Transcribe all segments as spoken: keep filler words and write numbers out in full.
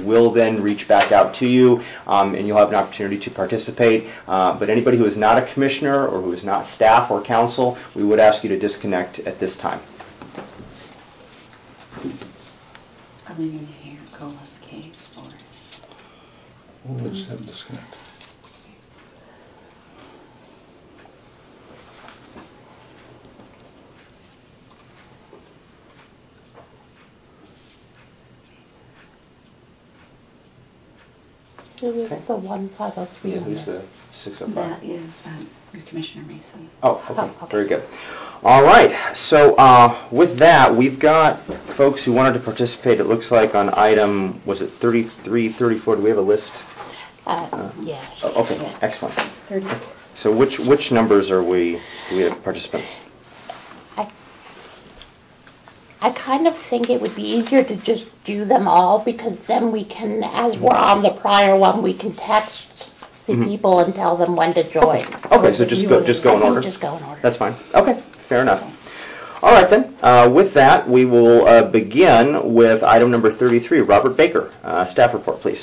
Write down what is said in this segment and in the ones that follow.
will then reach back out to you, um, and you'll have an opportunity to participate. Uh, but anybody who is not a commissioner or who is not staff or council, we would ask you to disconnect at this time. Are we going to hear Cola's case or? Well, let's have disconnect. Who is Okay. the one five oh three? Yeah, who's the six oh five? That is um, Commissioner Mason. Oh, okay. Oh, okay. Very good. All right. So uh, with that, we've got folks who wanted to participate, it looks like, on item, was it thirty-three, thirty-four? Do we have a list? Uh, Uh, yeah. Oh, okay, Yeah. excellent. thirty. So which which numbers are we, do we have participants? I, I kind of think it would be easier to just do them all, because then we can, as we're on the prior one, we can text the Mhm. people and tell them when to join. Okay, so just go, just go in I think order? Just go in order. That's fine. Okay, fair enough. All right then, uh, with that, we will uh, begin with item number thirty-three, Robert Baker. Uh, staff report, please.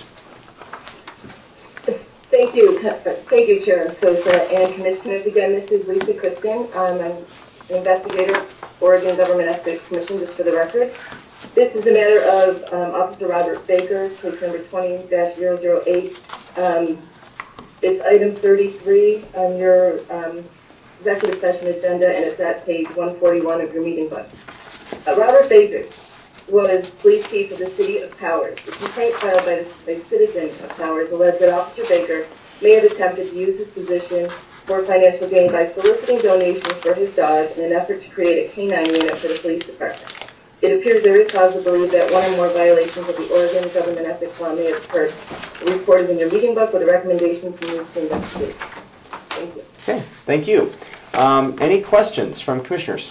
Thank you. Thank you, Chair Sosa and Commissioners. Again, this is Lisa Kristen. Um, I'm an investigator, Oregon Government Ethics Commission, just for the record. This is a matter of um, Officer Robert Baker, case number twenty dash zero zero eight. Um, it's item thirty-three on your um, executive session agenda, and it's at page one forty-one of your meeting book. Uh, Robert Baker was police chief of the city of Powers. The complaint filed by a citizen of Powers alleged that Officer Baker may have attempted to use his position for financial gain by soliciting donations for his dog in an effort to create a canine unit for the police department. It appears there is cause to believe that one or more violations of the Oregon Government Ethics Law may have occurred. Reported in your meeting book with the recommendations you need to investigate. Thank you. Okay, thank you. Um, any questions from commissioners?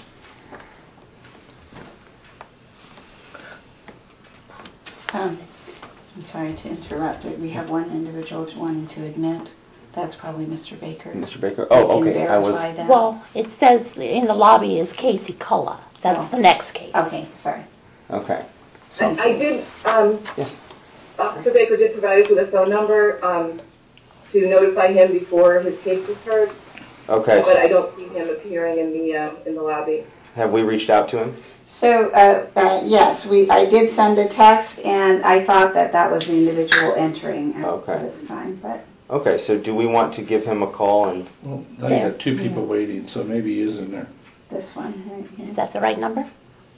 Um, I'm sorry to interrupt, but we have one individual wanting to admit. That's probably Mister Baker. Mister Baker? Oh, We okay. can I was. verify that. Well, it says in the lobby is Casey Culla. That's Oh. the next case. Okay, sorry. Okay. I, So, I did, um, yes. Officer Baker did provide us with a phone number um, to notify him before his case was heard, Okay. but I don't see him appearing in the uh, in the lobby. Have we reached out to him? So, uh, uh, yes, we, I did send a text, and I thought that that was the individual entering at Okay. this time, but Okay, so do we want to give him a call and? Well, now you got two people waiting, so maybe he is in there. this one right Is here, that the right number?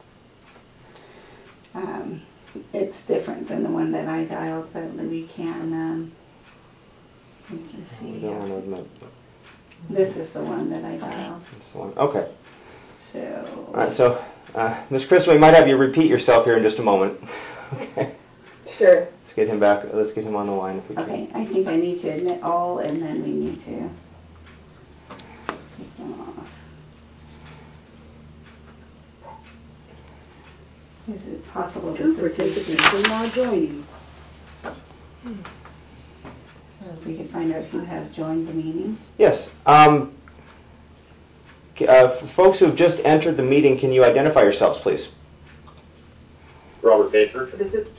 um, it's different than the one that I dialed, but we can, um, we can We see don't here. want to admit. This is the one that I dialed, This one. Okay. so. All right. So, uh, Miz Chris, we might have you repeat yourself here in just a moment. Okay. Sure. Let's get him back. Let's get him on the line if we can. Okay, I think I need to admit all, and then we need to take them off. Is it possible that Two this is... participants are now joining. So if we could find out who has joined the meeting? Yes. Um, c- uh, for folks who have just entered the meeting, can you identify yourselves, please? Robert Baker. This is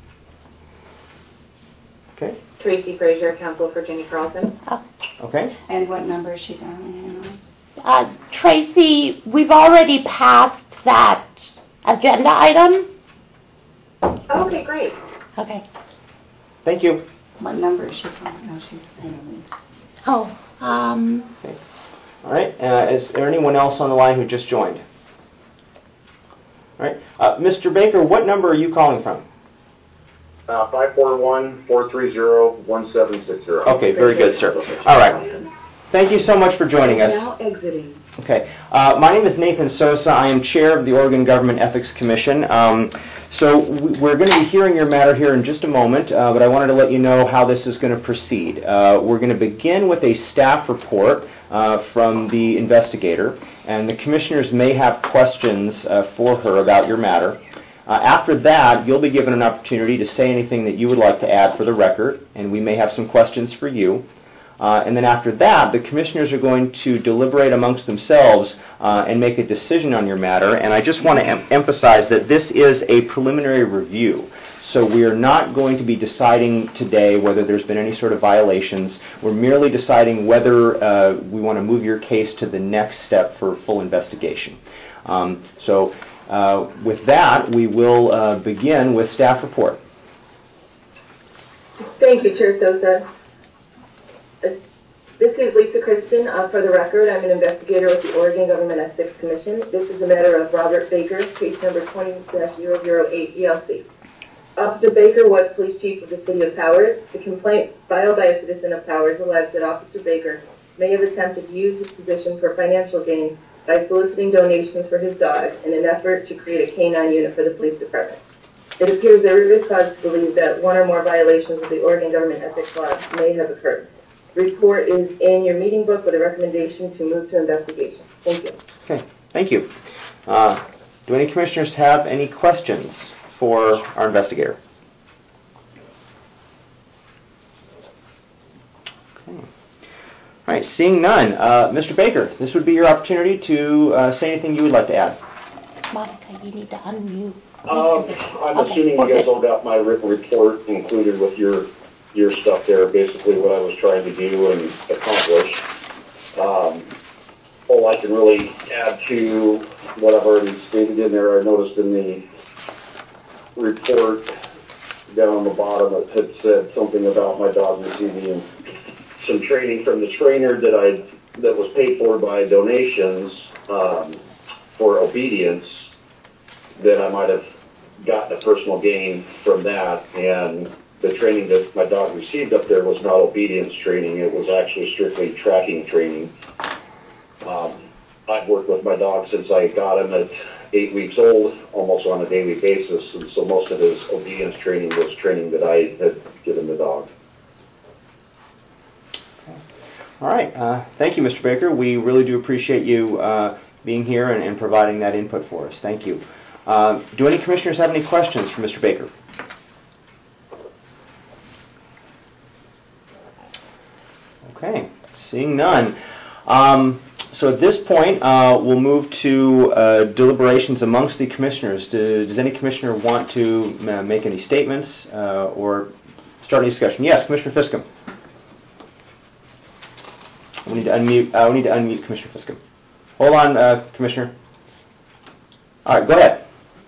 Okay. Tracy Frazier, counsel for Jenny Carlson. Okay. And what number is she dialing in on? Uh, Tracy, we've already passed that agenda item. Okay, great. Okay. Thank you. What number is she calling? Oh, she's... Anyway. Oh, um, All right. Uh, is there anyone else on the line who just joined? All right. Uh, Mister Baker, what number are you calling from? Uh, five four one, four three zero, one seven six zero. Okay, very good, sir. All right. Thank you so much for joining us. Now exiting. Okay. Uh, my name is Nathan Sosa. I am chair of the Oregon Government Ethics Commission. Um, so we- we're going to be hearing your matter here in just a moment, uh, but I wanted to let you know how this is going to proceed. Uh, we're going to begin with a staff report uh, from the investigator, and the commissioners may have questions uh, for her about your matter. Uh, after that, you'll be given an opportunity to say anything that you would like to add for the record, and we may have some questions for you. Uh, and then after that, the commissioners are going to deliberate amongst themselves uh, and make a decision on your matter. And I just want to em- emphasize that this is a preliminary review. So we are not going to be deciding today whether there's been any sort of violations. We're merely deciding whether uh, we want to move your case to the next step for full investigation. Um, so uh, with that, we will uh, begin with staff report. Thank you, Chair Sosa. Uh, This is Lisa Kristen. Uh, for the record, I'm an investigator with the Oregon Government Ethics Commission. This is a matter of Robert Baker, case number twenty dash zero zero eight E L C. Officer Baker was police chief of the city of Powers. The complaint filed by a citizen of Powers alleged that Officer Baker may have attempted to use his position for financial gain by soliciting donations for his dog in an effort to create a canine unit for the police department. It appears there is cause to believe that one or more violations of the Oregon Government Ethics Law may have occurred. The report is in your meeting book with a recommendation to move to investigation. Thank you. Okay, thank you. Uh, do any commissioners have any questions for our investigator? Okay. All right, seeing none. Uh, Mister Baker, this would be your opportunity to uh, say anything you would like to add. Monica, you need to unmute. Um, I'm Okay, assuming you okay. guys all got my written report included with your your stuff there, basically what I was trying to do and accomplish. Um, all I can really add to what I've already stated in there, I noticed in the report down on the bottom it had said something about my dog receiving some training from the trainer that I that was paid for by donations um, for obedience, that I might have gotten a personal gain from that. And the training that my dog received up there was not obedience training. It was actually strictly tracking training. Um, I've worked with my dog since I got him at eight weeks old, almost on a daily basis, and so most of his obedience training was training that I had given the dog. All right, uh, thank you, Mister Baker. We really do appreciate you uh, being here and, and providing that input for us. Thank you. Uh, do any commissioners have any questions for Mister Baker? Okay, seeing none. Um, so at this point, uh, we'll move to uh, deliberations amongst the commissioners. Do, does any commissioner want to uh, make any statements uh, or start any discussion? Yes, Commissioner Fiscom. We need to unmute. Uh, we need to unmute Commissioner Fiscom. Hold on, uh, Commissioner. All right, go ahead.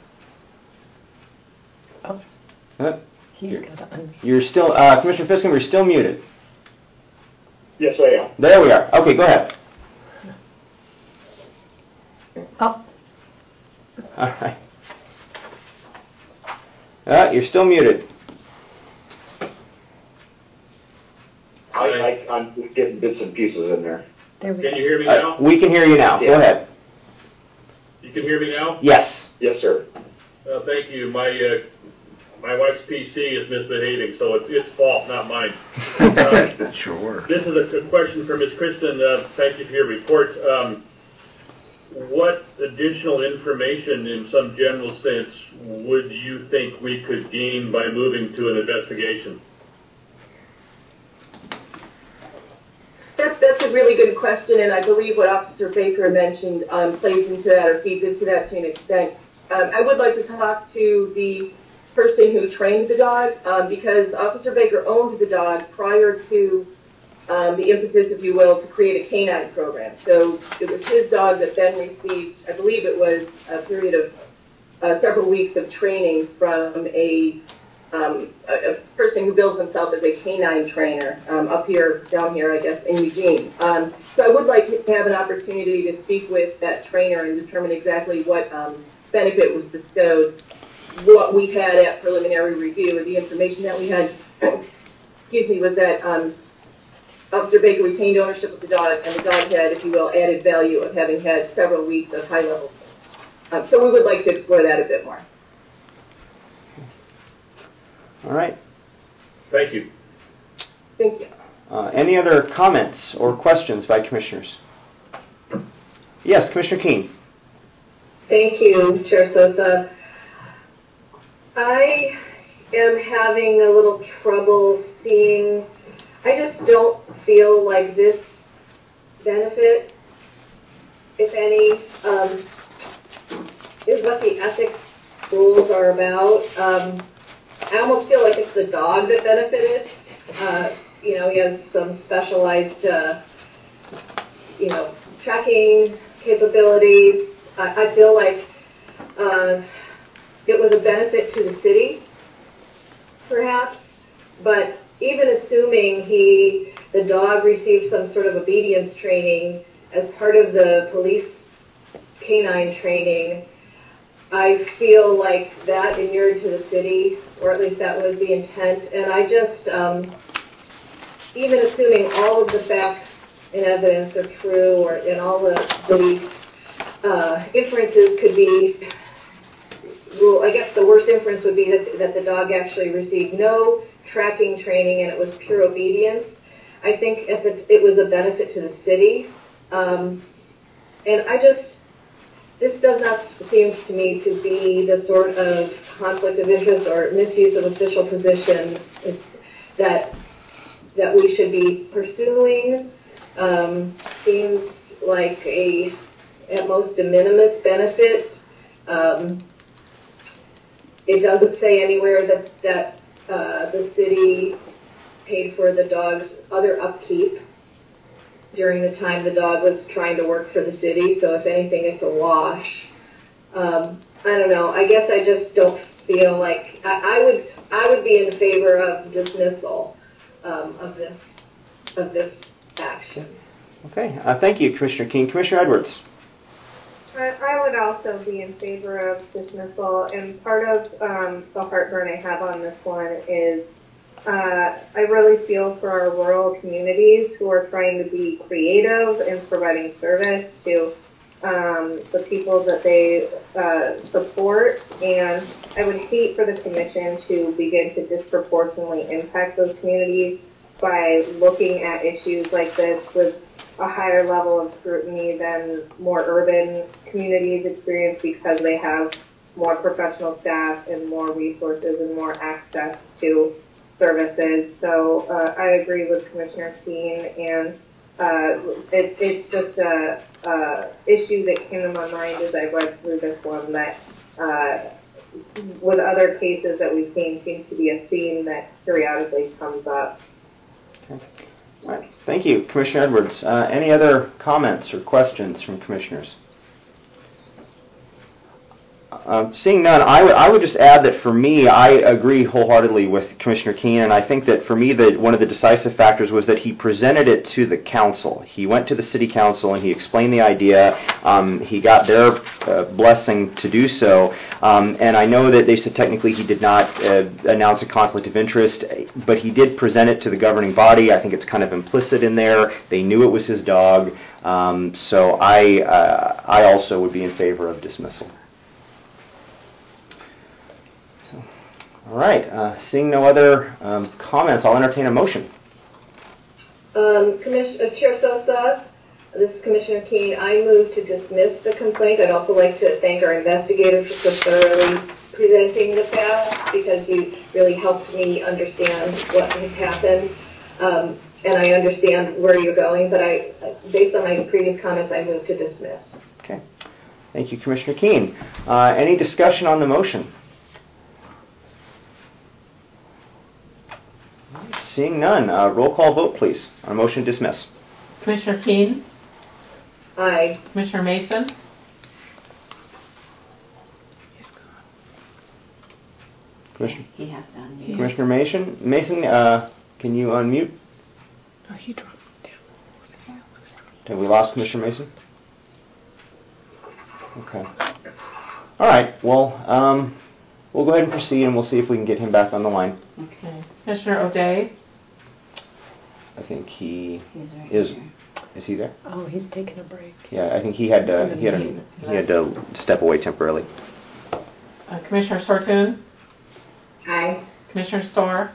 Oh, Uh, he's you're, got to unmute. you're still, uh, Commissioner Fiscom. You're still muted. Yes, I am. There we are. Okay, go ahead. Oh, All right. Uh, you're still muted. I, I, I'm getting bits and pieces in there. there we Can go. you hear me Uh, now? we can hear you now. Yeah. Go ahead. You can hear me now? Yes. Yes, sir. Uh, thank you. My uh, my wife's P C is misbehaving, so it's its fault, not mine. Uh, Sure. this is a, a question for Miz Kristen. Uh, thank you for your report. Um, what additional information, in some general sense, would you think we could gain by moving to an investigation? That's, that's a really good question, and I believe what Officer Baker mentioned um, plays into that or feeds into that to an extent. Um, I would like to talk to the person who trained the dog, um, because Officer Baker owned the dog prior to um, the impetus, if you will, to create a canine program. So it was his dog that then received, I believe it was a period of uh, several weeks of training from a Um, a, a person who bills himself as a canine trainer um, up here, down here, I guess, in Eugene. Um, so I would like to have an opportunity to speak with that trainer and determine exactly what um, benefit was bestowed, what we had at preliminary review, or the information that we had, excuse me, was that um, Officer Baker retained ownership of the dog, and the dog had, if you will, added value of having had several weeks of high level. Um, so we would like to explore that a bit more. All right. Thank you. Thank you. Uh, any other comments or questions by commissioners? Yes, Commissioner Keene. Thank you, Chair Sosa. I am having a little trouble seeing I just don't feel like this benefit, if any, um, is what the ethics rules are about. Um, I almost feel like it's the dog that benefited. Uh, you know, he has some specialized, uh, you know, tracking capabilities. I, I feel like uh, it was a benefit to the city, perhaps, but even assuming he, the dog received some sort of obedience training as part of the police canine training, I feel like that inured to the city, or at least that was the intent. And I just, um, even assuming all of the facts and evidence are true, or and all the, the uh, inferences could be, well, I guess the worst inference would be that, that the dog actually received no tracking training and it was pure obedience. I think if it, it was a benefit to the city. Um, and I just, this does not seem to me to be the sort of conflict of interest or misuse of official position that that we should be pursuing. Um, seems like a, at most, a minimus benefit. Um, it doesn't say anywhere that, that uh, the city paid for the dog's other upkeep during the time the dog was trying to work for the city, so if anything, it's a wash. Um, I don't know. I guess I just don't feel like I, I would. I would be in favor of dismissal um, of this of this action. Okay. Uh, thank you, Commissioner Keene. Commissioner Edwards. I, I would also be in favor of dismissal, and part of um, the heartburn I have on this one is Uh, I really feel for our rural communities who are trying to be creative in providing service to um, the people that they uh, support, and I would hate for the commission to begin to disproportionately impact those communities by looking at issues like this with a higher level of scrutiny than more urban communities experience because they have more professional staff and more resources and more access to services. So uh, I agree with Commissioner Keene, and uh, it, it's just a, a issue that came to my mind as I read through this one that uh, with other cases that we've seen seems to be a theme that periodically comes up. Okay. All right. Thank you, Commissioner Edwards. Uh, any other comments or questions from commissioners? Um, seeing none, I, w- I would just add that for me, I agree wholeheartedly with Commissioner Keene, and I think that for me, that one of the decisive factors was that he presented it to the council. He went to the city council and he explained the idea. Um, he got their uh, blessing to do so, um, and I know that they said technically he did not uh, announce a conflict of interest, but he did present it to the governing body. I think it's kind of implicit in there. They knew it was his dog, um, so I, uh, I also would be in favor of dismissal. All right. Uh, seeing no other um, comments, I'll entertain a motion. Um, Commission- uh, Chair Sosa, this is Commissioner Keene. I move to dismiss the complaint. I'd also like to thank our investigators for so thoroughly presenting the facts because you really helped me understand what has happened. Um, and I understand where you're going, but I, based on my previous comments, I move to dismiss. Okay. Thank you, Commissioner Keene. Uh, any discussion on the motion? Seeing none, uh, roll call vote, please, on motion to dismiss. Commissioner Keene? Aye. Commissioner Mason? Commissioner, He has to unmute. Commissioner Mason, Mason, uh, can you unmute? Oh, he dropped down. Have we lost Commissioner Mason? Okay. All right. Well, um, we'll go ahead and proceed, and we'll see if we can get him back on the line. Okay. Commissioner O'Day? I think he He's right is. here. Is he there? Oh, he's taking a break. Yeah, I think he had to. He had to, he had to step away temporarily. Uh, Commissioner Sortun? Aye. Commissioner Storr?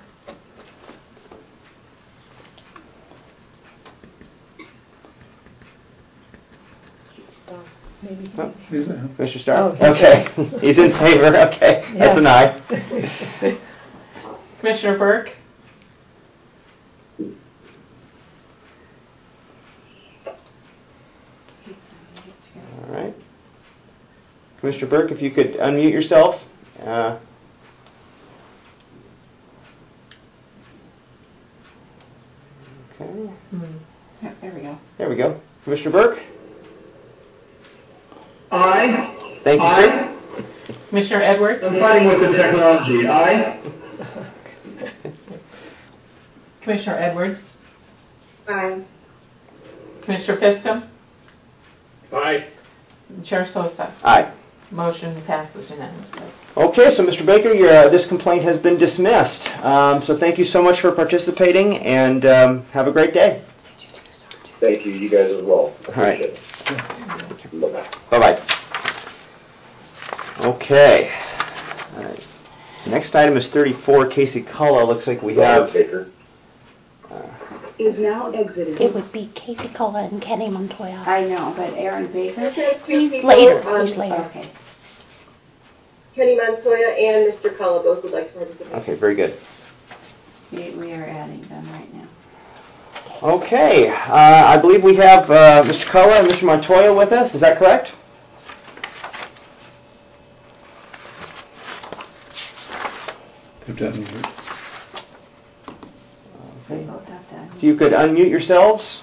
Maybe. Oh, He's there. Commissioner Starr? Oh, he's okay. He's in favor. Okay. Yeah. That's an aye. Commissioner Burke? Commissioner Burke, if you could unmute yourself. Uh, okay. Yeah, there we go. There we go. Commissioner Burke? Aye. Thank you, Aye. sir. Commissioner Edwards? I'm fighting with the technology. Aye. Commissioner Edwards? Aye. Commissioner Piscom? Aye. Chair Sosa? Aye. Motion passes unanimously. Okay, so Mister Baker, your, uh, this complaint has been dismissed. Um, so thank you so much for participating, and um, have a great day. Thank you, you guys as well. All right. Bye-bye. Bye-bye. Okay. All right. Next item is thirty-four, Casey Cullo. Looks like we have... Baker. Uh, Is now exited. It would be Casey Cullen and Kenny Montoya. I know, but Aaron Baker? He's later. Um, He's later. Okay. Kenny Montoya and Mister Cullen both would like to participate. okay, very good. We, we are adding them right now. Okay, uh, I believe we have uh, Mister Cullo and Mister Montoya with us. Is that correct? They've done it. They both have to. If you could unmute yourselves.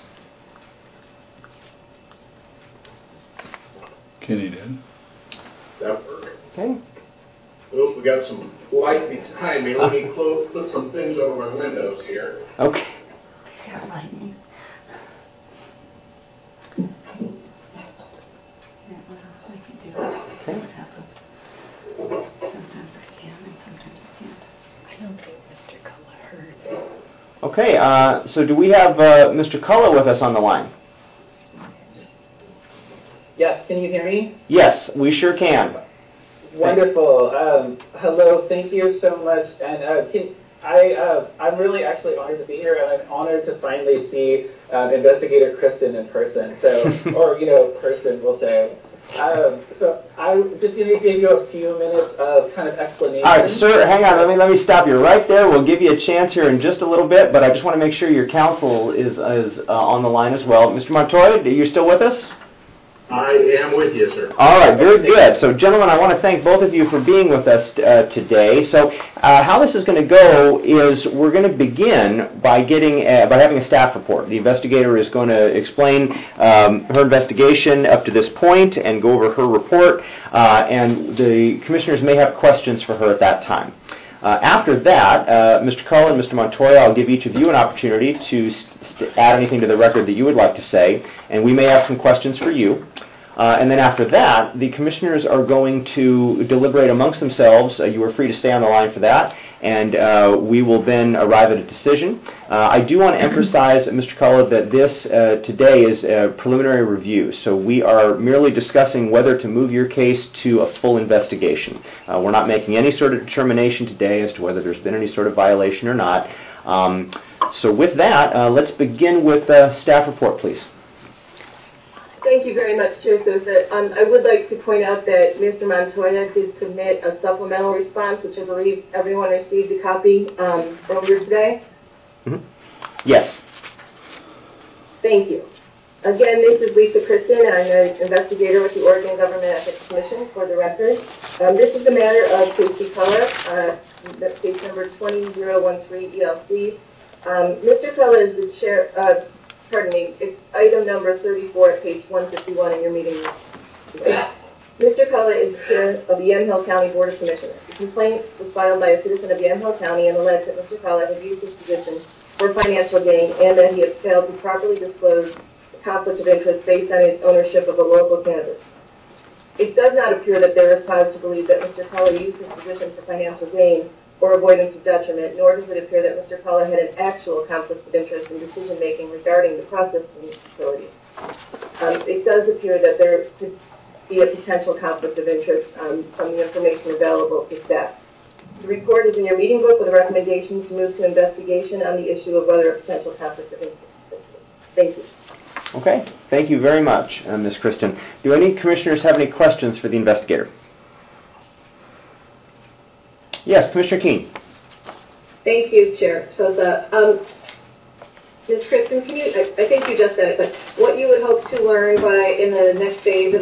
Kenny did. That work. Okay. Oops, we got some light behind me. Let me close, put some things over my windows here. Okay. Yeah, lightning. Yeah, what else I can do? See what happens. Sometimes I can and sometimes I can't. I don't think Mister Cullen heard. Okay, uh, so do we have uh, Mister Cullo with us on the line? Yes, can you hear me? Yes, we sure can. Wonderful. Um, hello, thank you so much. And uh, can, I, uh, I'm really actually honored to be here, and I'm honored to finally see um, Investigator Kristen in person. So, or you know, person, we'll say. Um, so I'm just going to give you a few minutes of kind of explanation. All right, sir, hang on. Let me let me stop you right there. We'll give you a chance here in just a little bit, but I just want to make sure your counsel is is uh, on the line as well. Mister Montoya, are you still with us? I am with you, sir. All right, very good. So, gentlemen, I want to thank both of you for being with us uh, today. So, uh, how this is going to go is we're going to begin by getting uh, by having a staff report. The investigator is going to explain um, her investigation up to this point and go over her report, uh, and the commissioners may have questions for her at that time. Uh, after that, uh, Mister Cullen and Mister Montoya, I'll give each of you an opportunity to st- add anything to the record that you would like to say, and we may have some questions for you. Uh, and then after that, the commissioners are going to deliberate amongst themselves. Uh, you are free to stay on the line for that, and uh, we will then arrive at a decision. Uh, I do want to emphasize, Mister Cullen, that this uh, today is a preliminary review, so we are merely discussing whether to move your case to a full investigation. Uh, we're not making any sort of determination today as to whether there's been any sort of violation or not. Um, so with that, uh, let's begin with uh, staff report, please. Thank you very much, Chair Sosa. Um, I would like to point out that Mister Montoya did submit a supplemental response, which I believe everyone received a copy um, earlier today. Mm-hmm. Yes. Thank you. Again, this is Lisa Kristen. I'm an investigator with the Oregon Government Ethics Commission, for the record. Um, this is a matter of Casey Cullen, uh, that's case number twenty thousand thirteen E L C. Um, Mister Cullen is the chair, uh, pardon me, it's item number thirty-four at page one fifty-one in your meeting. Mister Cullen is chair of the Yamhill County Board of Commissioners. The complaint was filed by a citizen of Yamhill County and alleged that Mister Cullen had used his position for financial gain and that he had failed to properly disclose the conflict of interest based on his ownership of a local cannabis. It does not appear that there is cause to believe that Mister Cullen used his position for financial gain or avoidance of detriment, nor does it appear that Mister Cullen had an actual conflict of interest in decision-making regarding the processing facility. Um, it does appear that there could be a potential conflict of interest um, from the information available to staff. The report is in your meeting book with a recommendation to move to investigation on the issue of whether a potential conflict of interest exists. Thank you. Okay. Thank you very much, uh, Miz Kristen. Do any commissioners have any questions for the investigator? Yes, Commissioner Keene. Thank you, Chair Sosa. Um, Miz Kristen, can you, I, I think you just said it, but what you would hope to learn by in the next phase of the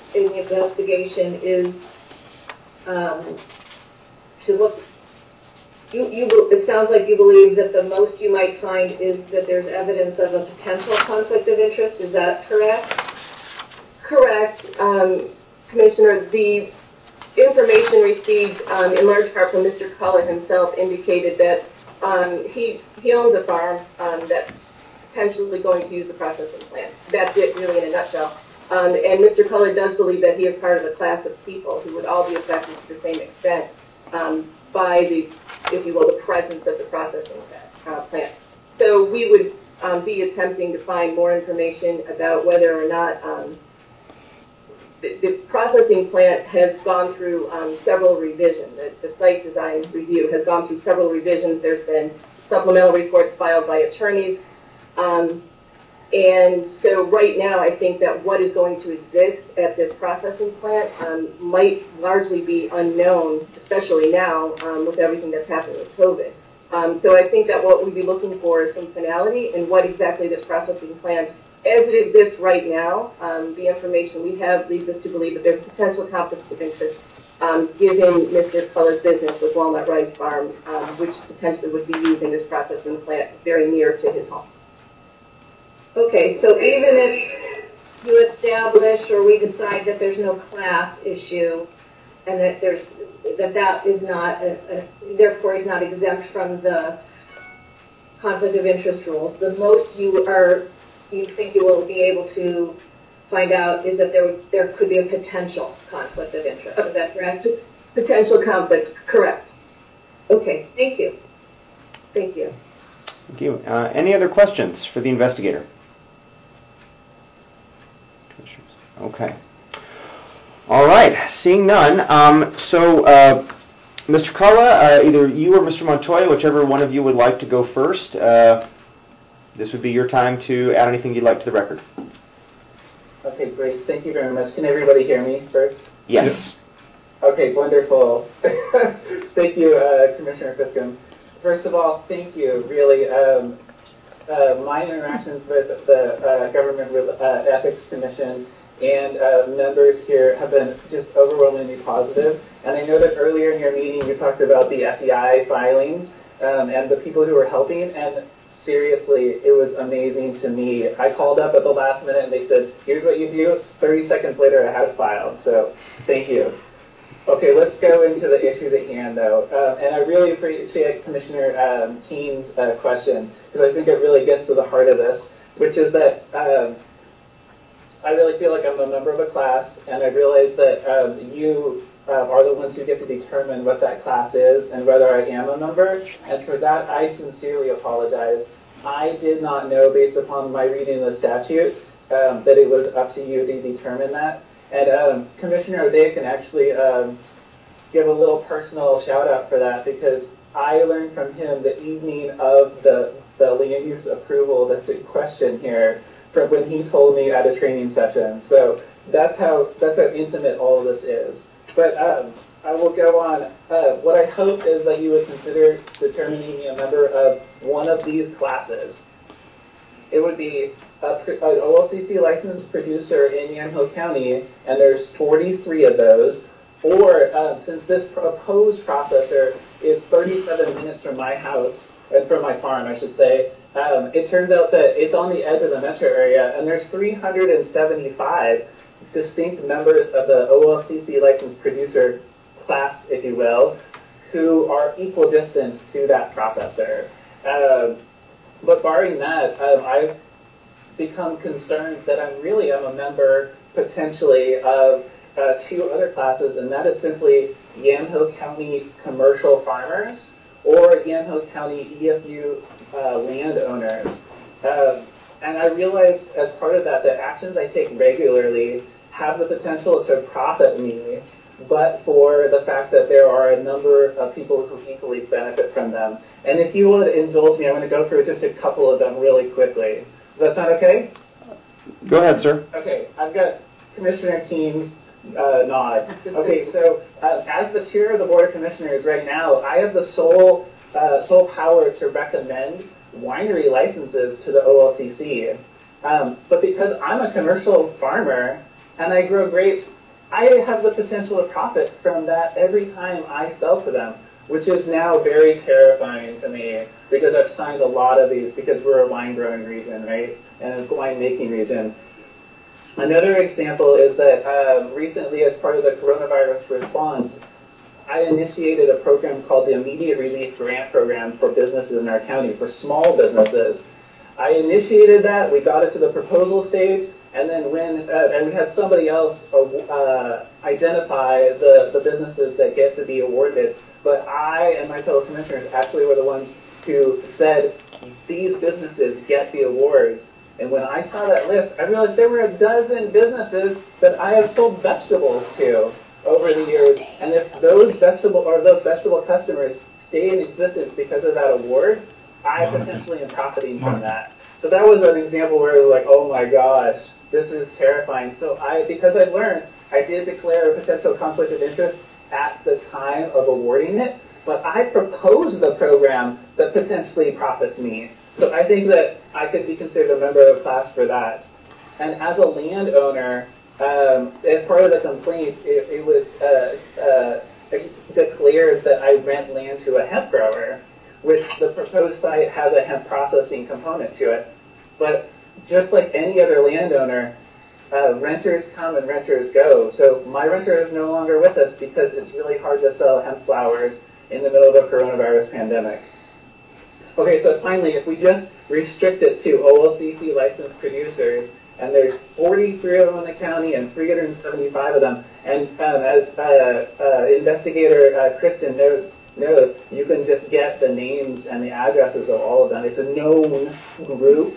in the investigation is um, to look, you, you, it sounds like you believe that the most you might find is that there's evidence of a potential conflict of interest. Is that correct? Correct, um, Commissioner. The information received um, in large part from Mister Culler himself indicated that um, he, he owns a farm um, that's potentially going to use the processing plant. That's it really in a nutshell. Um, and Mister Culler does believe that he is part of a class of people who would all be affected to the same extent um, by the, if you will, the presence of the processing uh, plant. So we would um, be attempting to find more information about whether or not um, the, the processing plant has gone through um, several revisions. The, the site design review has gone through several revisions. There's been supplemental reports filed by attorneys. Um, and so right now, I think that what is going to exist at this processing plant um, might largely be unknown, especially now um, with everything that's happened with COVID. Um, so I think that what we'd be looking for is some finality in what exactly this processing plant, as it exists right now, um, the information we have leads us to believe that there's potential conflict of interest um, given Mister Culler's business with Walnut Rice Farm, um, which potentially would be using this processing plant very near to his home. Okay, so even if you establish or we decide that there's no class issue and that there's that that is not a, a, therefore is not exempt from the conflict of interest rules, the most you are you think you will be able to find out is that there there could be a potential conflict of interest. Is that correct? Potential conflict, correct. Okay, thank you. Thank you. Thank you. Uh, any other questions for the investigator? Okay. All right. Seeing none. Um, so, uh, Mister Culler, uh, either you or Mister Montoya, whichever one of you would like to go first, uh, this would be your time to add anything you'd like to the record. Okay, great. Thank you very much. Can everybody hear me first? Yes. Okay, wonderful. Thank you, uh, Commissioner Fiscum. First of all, thank you, really. Um, uh, my interactions with the uh, Government uh, Ethics Commission and uh, members here have been just overwhelmingly positive. And I know that earlier in your meeting you talked about the S E I filings um, and the people who were helping, and seriously, it was amazing to me. I called up at the last minute and they said, here's what you do. thirty seconds later, I had it filed. So thank you. Okay, let's go into the issues at hand, though. Uh, and I really appreciate Commissioner um, Keene's uh, question, because I think it really gets to the heart of this, which is that um, I really feel like I'm a member of a class, and I realize that um, you uh, are the ones who get to determine what that class is and whether I am a member. And for that, I sincerely apologize. I did not know, based upon my reading of the statute, um, that it was up to you to determine that. And um, Commissioner O'Day can actually um, give a little personal shout out for that, because I learned from him the evening of the, the land use approval that's in question here, from when he told me at a training session. So that's how that's how intimate all of this is. But um, I will go on. Uh, what I hope is that you would consider determining me a member of one of these classes. It would be a, an O L C C licensed producer in Yamhill County, and there's forty-three of those. Or uh, since this proposed processor is thirty-seven minutes from my house, and from my farm, I should say, um, it turns out that it's on the edge of the metro area, and there's three hundred seventy-five distinct members of the O L C C licensed producer class, if you will, who are equidistant to that processor. Uh, but barring that, um, I've become concerned that I really am a member, potentially, of uh, two other classes, and that is simply Yamhill County commercial farmers or Yamhill County E F U uh, landowners. Uh, and I realized as part of that that actions I take regularly have the potential to profit me, but for the fact that there are a number of people who equally benefit from them. And if you would indulge me, I'm going to go through just a couple of them really quickly. Does that sound okay? Go ahead, sir. Okay, I've got Commissioner Keene's uh, nod. Okay, so uh, as the chair of the Board of Commissioners right now, I have the sole, uh, sole power to recommend winery licenses to the O L C C. Um, but because I'm a commercial farmer and I grow grapes I have the potential to profit from that every time I sell to them, which is now very terrifying to me because I've signed a lot of these because we're a wine growing region, right, and a wine making region. Another example is that um, recently, as part of the coronavirus response, I initiated a program called the Immediate Relief Grant Program for businesses in our county, for small businesses. I initiated that, we got it to the proposal stage, and then when, uh, and we had somebody else uh, identify the, the businesses that get to be awarded, but I and my fellow commissioners actually were the ones who said, these businesses get the awards. And when I saw that list, I realized there were a dozen businesses that I have sold vegetables to over the years, and if those vegetable or those vegetable customers stay in existence because of that award, I potentially am profiting from that. So that was an example where it was like, oh my gosh, this is terrifying. So I, because I learned, I did declare a potential conflict of interest at the time of awarding it, but I proposed the program that potentially profits me. So I think that I could be considered a member of class for that. And as a landowner, Um, as part of the complaint, it, it was uh, uh, declared that I rent land to a hemp grower, which the proposed site has a hemp processing component to it. But just like any other landowner, uh, renters come and renters go. So my renter is no longer with us because it's really hard to sell hemp flowers in the middle of a coronavirus pandemic. Okay, so finally, if we just restrict it to O L C C licensed producers, and there's forty-three of them in the county and three hundred seventy-five of them. And um, as uh, uh, investigator uh, Kristen knows, knows, you can just get the names and the addresses of all of them. It's a known group.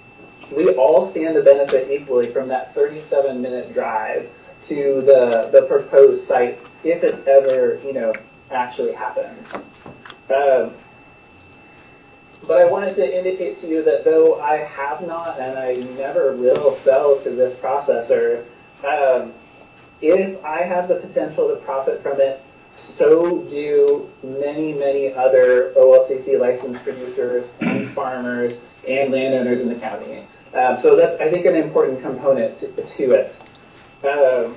We all stand to benefit equally from that thirty-seven minute drive to the the proposed site if it's ever, you know, actually happens. Um, But I wanted to indicate to you that though I have not and I never will sell to this processor, um, if I have the potential to profit from it, so do many, many other O L C C licensed producers and farmers and landowners in the county. Um, so that's, I think, an important component to, to it. Um,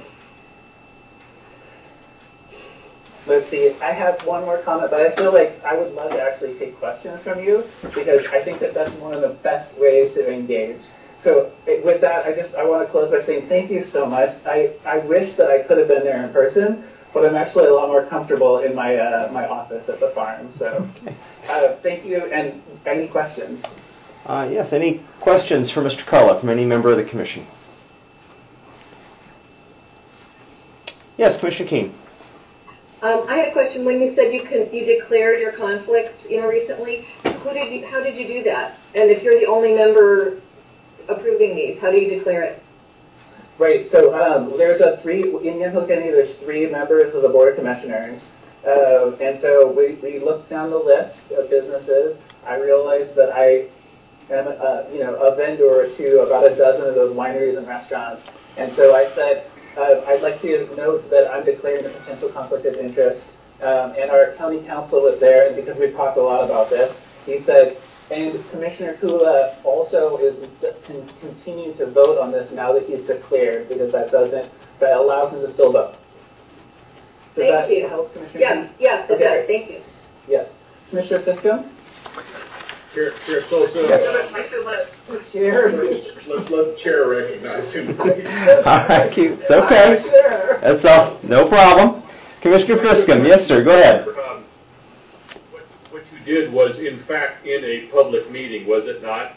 Let's see, I have one more comment, but I feel like I would love to actually take questions from you because I think that that's one of the best ways to engage. So it, with that, I just I want to close by saying thank you so much. I, I wish that I could have been there in person, but I'm actually a lot more comfortable in my uh, my office at the farm. So uh, thank you, and any questions? Uh, yes, any questions for Mister Cullen from any member of the commission? Yes, Commissioner Keene. Um, I had a question. When you said you can, you declared your conflicts, you know, recently, who did you, how did you do that? And if you're the only member approving these, how do you declare it? Right. So um, there's a three in Yamhill County. There's three members of the Board of Commissioners, uh, and so we, we looked down the list of businesses. I realized that I am, uh, you know, a vendor to about a dozen of those wineries and restaurants, and so I said. Uh, I'd like to note that I'm declaring a potential conflict of interest, um, and our county council was there, and because we've talked a lot about this, he said, and Commissioner Kula also is can continue to vote on this now that he's declared, because that doesn't, that allows him to still vote. Does Thank that you. help, Commissioner? Yeah, yeah, it does. Thank you. Yes. Commissioner Fiscom? Chair, Chair Sosa. Yes. Chair. Let's let the chair recognize him. All right, keep, it's okay. That's all, no problem. Commissioner Fiscom, yes, sir, go ahead. Um, what, what you did was, in fact, in a public meeting, was it not?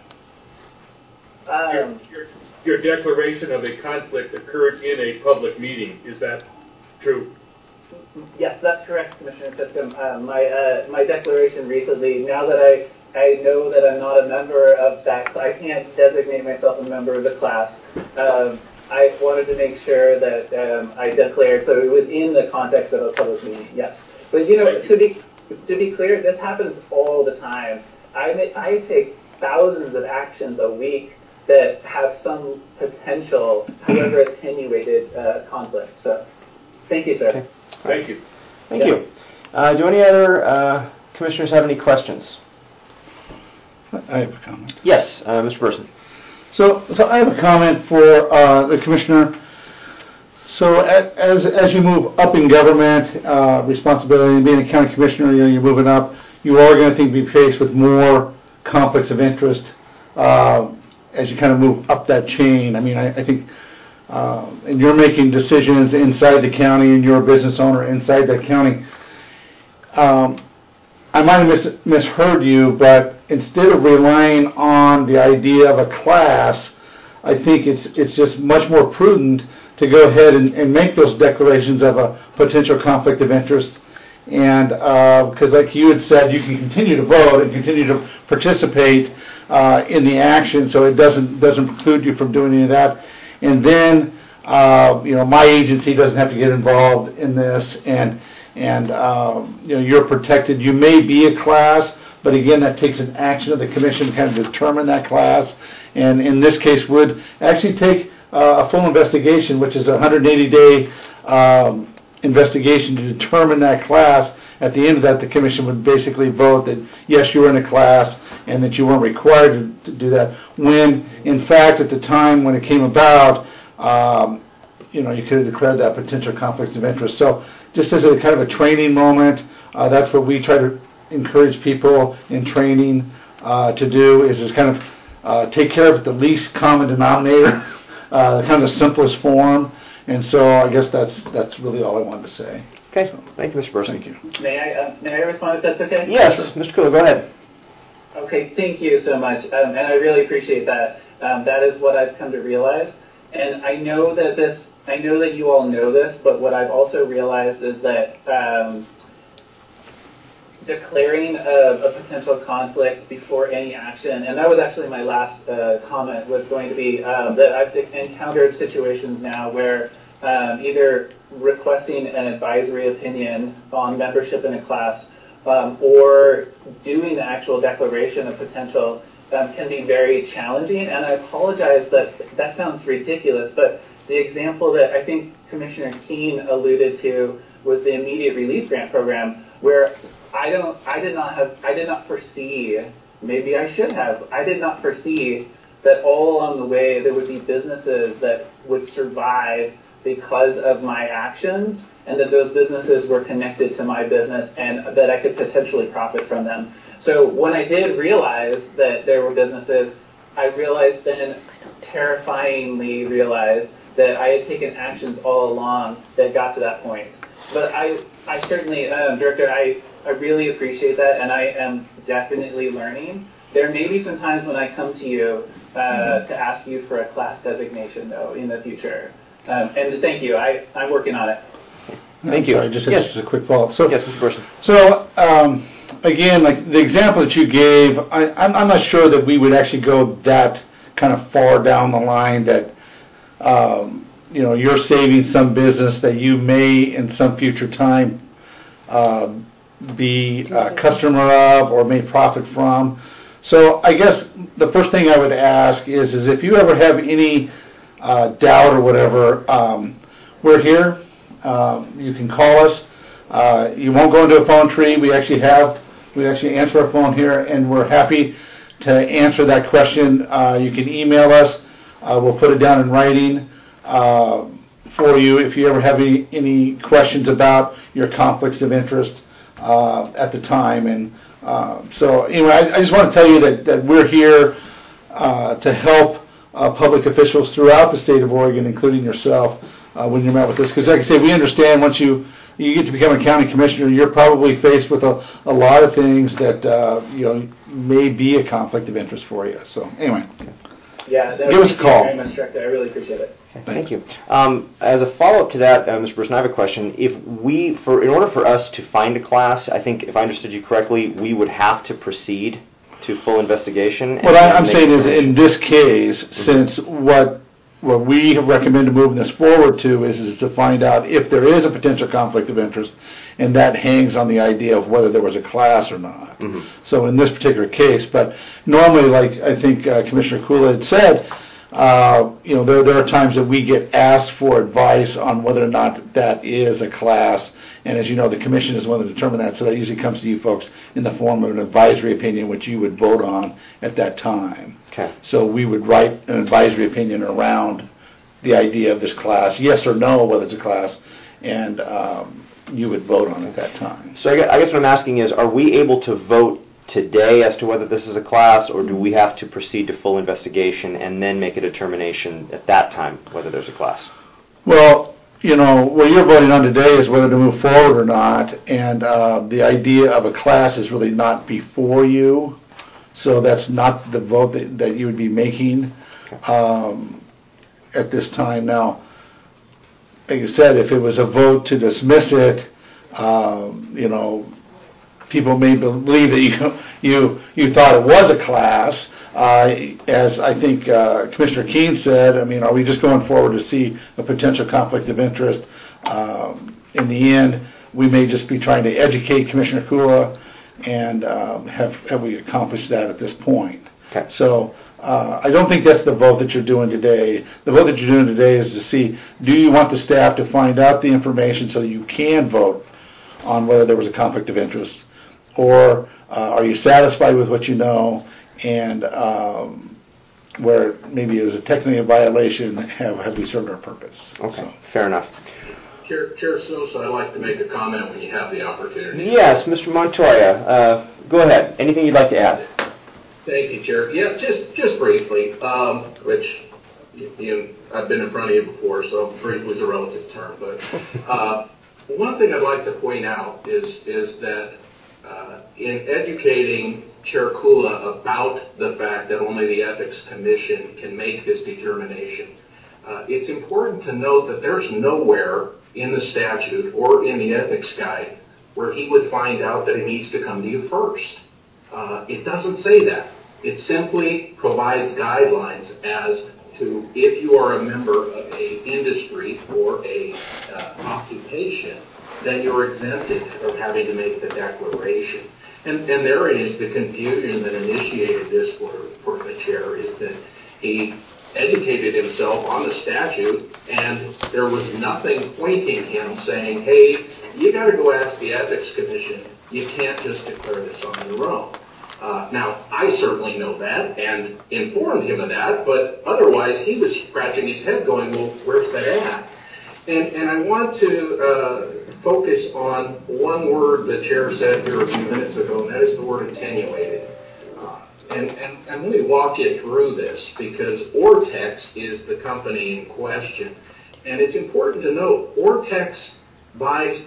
Um, your, your, your declaration of a conflict occurred in a public meeting. Is that true? Yes, that's correct, Commissioner Fiscom. Uh, my uh, my declaration recently, now that I I know that I'm not a member of that, I can't designate myself a member of the class. Um, I wanted to make sure that um, I declared, so it was in the context of a public meeting, yes. But you know, to be to be clear, this happens all the time. I I take thousands of actions a week that have some potential, however attenuated, uh, conflict. So, thank you, sir. Okay. Thank you. Thank yeah. you. Uh, do any other uh, commissioners have any questions? I have a comment. Yes, uh, Mister Person. So, so I have a comment for uh, the commissioner. So a- as as you move up in government uh, responsibility and being a county commissioner, you know, you're moving up. You are going to think be faced with more conflicts of interest uh, as you kind of move up that chain. I mean, I, I think, uh, and you're making decisions inside the county, and you're a business owner inside that county. Um, I might have mis- misheard you, but instead of relying on the idea of a class, I think it's it's just much more prudent to go ahead and, and make those declarations of a potential conflict of interest. And because uh, like you had said, you can continue to vote and continue to participate uh, in the action, so it doesn't doesn't preclude you from doing any of that. And then, uh, you know, my agency doesn't have to get involved in this, and and uh, you know, you're protected. You may be a class, but again, that takes an action of the commission to kind of determine that class. And in this case, would actually take uh, a full investigation, which is a one hundred eighty day um, investigation to determine that class. At the end of that, the commission would basically vote that yes, you were in a class and that you weren't required to, to do that. When, in fact, at the time when it came about, um, you know, you could have declared that potential conflicts of interest. So, just as a kind of a training moment, uh, that's what we try to encourage people in training uh, to do. Is just kind of uh, take care of the least common denominator, uh, kind of the simplest form. And so I guess that's that's really all I wanted to say. Okay, so, thank you, Mister Burson. Thank you. May I uh, may I respond if that's okay? Yes, sure. Mister Kula, go ahead. Okay, thank you so much, um, and I really appreciate that. Um, that is what I've come to realize, and I know that this. I know that you all know this, but what I've also realized is that um, declaring a, a potential conflict before any action, and that was actually my last uh, comment, was going to be um, that I've encountered situations now where um, either requesting an advisory opinion on membership in a class um, or doing the actual declaration of potential um, can be very challenging, and I apologize that that sounds ridiculous, but the example that I think Commissioner Keene alluded to was the immediate relief grant program, where I don't, I did not have, I did not foresee, maybe I should have, I did not foresee that all along the way there would be businesses that would survive because of my actions, and that those businesses were connected to my business and that I could potentially profit from them. So when I did realize that there were businesses, I realized then, terrifyingly realized, that I had taken actions all along that got to that point. But I, I certainly, um, Director, I, I really appreciate that, and I am definitely learning. There may be some times when I come to you uh, mm-hmm. to ask you for a class designation, though, in the future. Um, and thank you. I, I'm working on it. Thank you. Sorry, just, yes. just a quick follow-up. So, yes, Mister Burson. So, um, again, like the example that you gave, I, I'm, I'm not sure that we would actually go that kind of far down the line that, um, you know, you're saving some business that you may in some future time uh, be a customer of or may profit from. So I guess the first thing I would ask is, is if you ever have any uh, doubt or whatever, um, we're here. Um, you can call us. Uh, you won't go into a phone tree. We actually have, we actually answer our phone here, and we're happy to answer that question. Uh, you can email us. Uh, we'll put it down in writing uh, for you if you ever have any, any questions about your conflicts of interest uh, at the time. And uh, so anyway, I, I just want to tell you that, that we're here uh, to help uh, public officials throughout the state of Oregon, including yourself, uh, when you're met with this. Because like I say, we understand once you you get to become a county commissioner, you're probably faced with a, a lot of things that uh, you know may be a conflict of interest for you. So anyway. Yeah, that give us a call. Very much, Director. I really appreciate it. Okay, thank you. Um, as a follow-up to that, uh, Mister Burson, I have a question. If we, for in order for us to find a class, I think if I understood you correctly, we would have to proceed to full investigation. What I, I'm saying is, in this case, mm-hmm. since what what we have recommended moving this forward to is, is to find out if there is a potential conflict of interest, and that hangs on the idea of whether there was a class or not. Mm-hmm. So in this particular case, but normally, like I think uh, Commissioner Kula had said, uh, you know, there there are times that we get asked for advice on whether or not that is a class, and as you know, the commission is the one to determine that. So that usually comes to you folks in the form of an advisory opinion, which you would vote on at that time. Okay. So we would write an advisory opinion around the idea of this class, yes or no, whether it's a class, and um, you would vote on it at that time. So I gue- I guess what I'm asking is, are we able to vote today as to whether this is a class, or do we have to proceed to full investigation and then make a determination at that time whether there's a class? Well, you know, what you're voting on today is whether to move forward or not, and uh, the idea of a class is really not before you, so that's not the vote that, that you would be making um, at this time. Now, like I said, if it was a vote to dismiss it, um, you know, people may believe that you you you thought it was a class. Uh, as I think uh, Commissioner Keene said, I mean, are we just going forward to see a potential conflict of interest? Um, in the end, we may just be trying to educate Commissioner Kula, and um, have have we accomplished that at this point? Okay. So uh, I don't think that's the vote that you're doing today. The vote that you're doing today is to see, do you want the staff to find out the information so that you can vote on whether there was a conflict of interest, or uh, are you satisfied with what you know, and um, where maybe it was a technically a violation, have, have we served our purpose? Okay, So. fair enough. Chair, Chair Sosa, I'd like to make a comment when you have the opportunity. Yes, Mister Montoya, uh, go ahead. Anything you'd like to add? Thank you, Chair. Yeah, just just briefly, um, which you, you, I've been in front of you before, so briefly is a relative term. But uh, one thing I'd like to point out is is that uh, in educating Chair Kula about the fact that only the Ethics Commission can make this determination, uh, it's important to note that there's nowhere in the statute or in the ethics guide where he would find out that he needs to come to you first. Uh, it doesn't say that. It simply provides guidelines as to if you are a member of a industry or a uh, occupation, then you're exempted of having to make the declaration. And, and therein is the confusion that initiated this for, for the chair, is that he educated himself on the statute, and there was nothing pointing him saying, hey, you got to go ask the Ethics Commission. You can't just declare this on your own. Uh, now, I certainly know that and informed him of that, but otherwise he was scratching his head going, well, where's that at? And, and I want to uh, focus on one word the chair said here a few minutes ago, and that is the word attenuated. Uh, and, and, and let me walk you through this, because Ortex is the company in question. And it's important to note, Ortex, by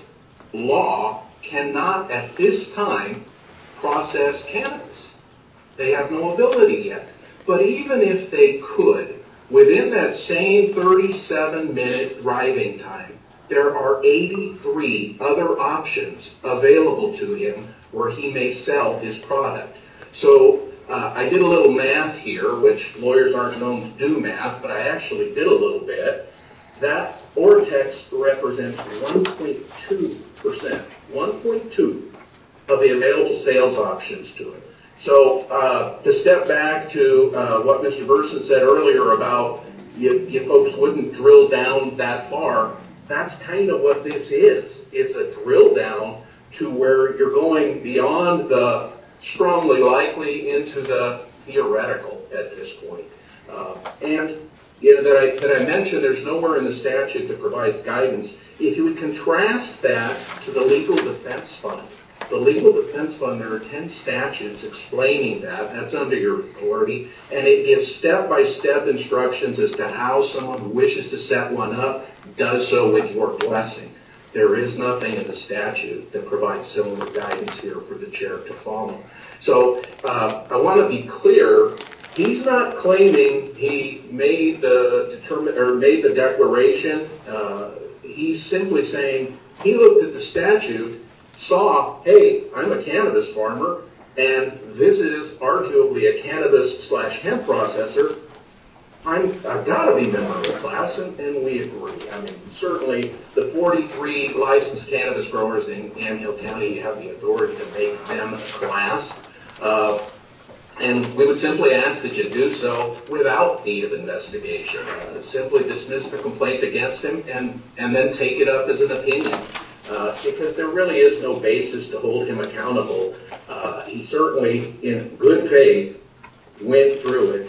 law, cannot at this time process cannabis. They have no ability yet. But even if they could, within that same thirty-seven minute driving time, there are eighty-three other options available to him where he may sell his product. So uh, I did a little math here, which lawyers aren't known to do math, but I actually did a little bit. That Ortex represents one point two percent, one point two of the available sales options to him. So uh, to step back to uh, what Mister Burson said earlier about you, you folks wouldn't drill down that far, that's kind of what this is. It's a drill down to where you're going beyond the strongly likely into the theoretical at this point. Uh, and you know, that I, that I mentioned, there's nowhere in the statute that provides guidance. If you would contrast that to the Legal Defense Fund, the Legal Defense Fund, there are ten statutes explaining that. That's under your authority. And it gives step-by-step instructions as to how someone who wishes to set one up does so with your blessing. There is nothing in the statute that provides similar guidance here for the chair to follow. So uh, I want to be clear. He's not claiming he made the determin- or made the declaration. Uh, he's simply saying he looked at the statute, saw, hey, I'm a cannabis farmer, and this is arguably a cannabis slash hemp processor. I'm, I've got to be a member of the class, and, and we agree. I mean, certainly the forty-three licensed cannabis growers in Yamhill County, you have the authority to make them a class. Uh, and we would simply ask that you do so without need of investigation. Uh, simply dismiss the complaint against him and, and then take it up as an opinion. Uh, because there really is no basis to hold him accountable. Uh, he certainly, in good faith, went through it,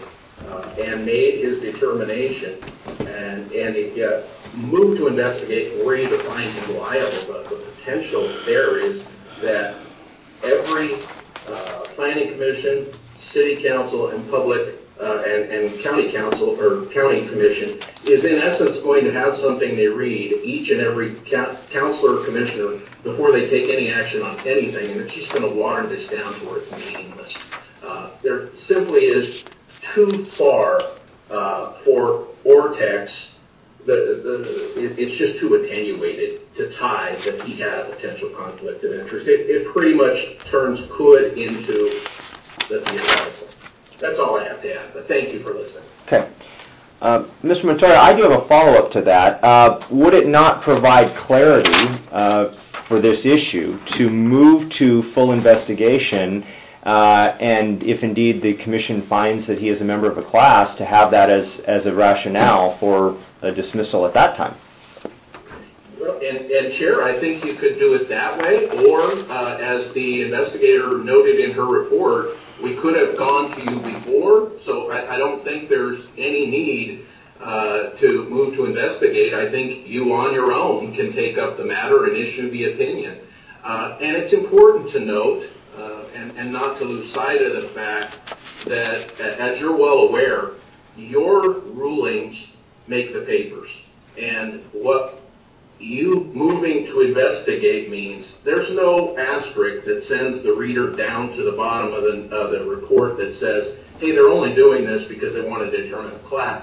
uh, and made his determination and, and he uh, moved to investigate where you find him liable. But the potential there is that every uh, planning commission, city council, and public uh, and, and county council or county commission is in essence going to have something they read each and every councilor or commissioner before they take any action on anything, and it's just going to water this down to where it's meaningless. Uh, there simply is too far uh, for Ortex. The, the, it, it's just too attenuated to tie that he had a potential conflict of interest. It, it pretty much turns could into the theoretical. That's all I have to add, but thank you for listening. Okay. Uh, Mister Montoya, I do have a follow-up to that. Uh, would it not provide clarity uh, for this issue to move to full investigation uh, and if indeed the commission finds that he is a member of a class, to have that as, as a rationale for a dismissal at that time? Well, and, and Chair, I think you could do it that way, or uh, as the investigator noted in her report, we could have gone to you before, so I, I don't think there's any need uh, to move to investigate. I think you on your own can take up the matter and issue the opinion. Uh, and it's important to note, uh, and, and not to lose sight of the fact that, as you're well aware, your rulings make the papers. And what you moving to investigate means there's no asterisk that sends the reader down to the bottom of the, uh, the report that says, hey, they're only doing this because they want to determine a class.